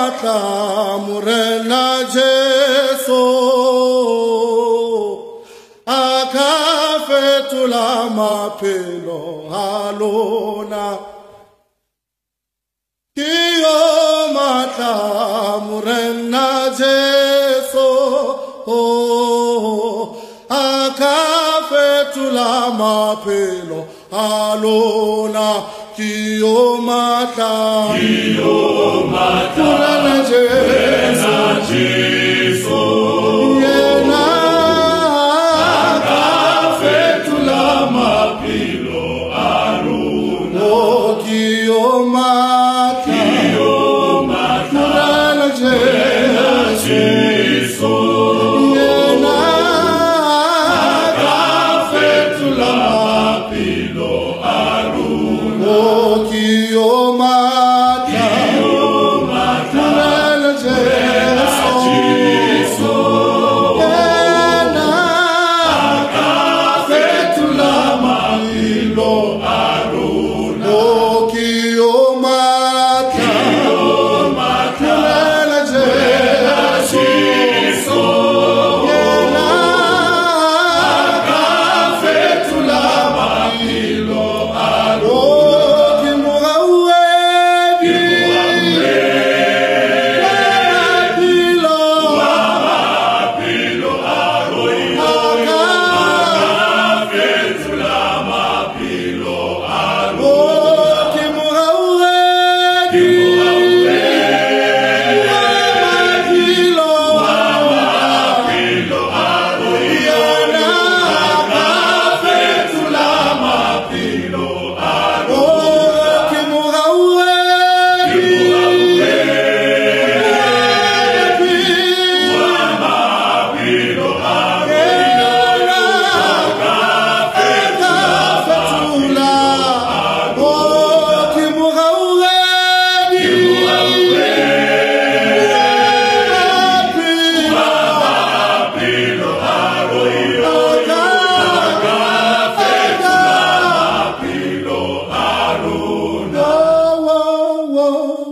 matla morena Jesu aka fetola maphelo a lona ke yo matla morena Jesu aka fetola maphelo a lona ke yo matla morena Jesu yena aka fetola maphelo a lona ke yo matla morena Jesu yena aka fetola maphelo a lona ke yo matla morena Jesu yena aka fetola maphelo a lona ke yo matla morena Jesu yena aka fetola maphelo a lona ke moraudi maphelo a lona aka fetola maphelo a lona ke moraudi whoa, whoa.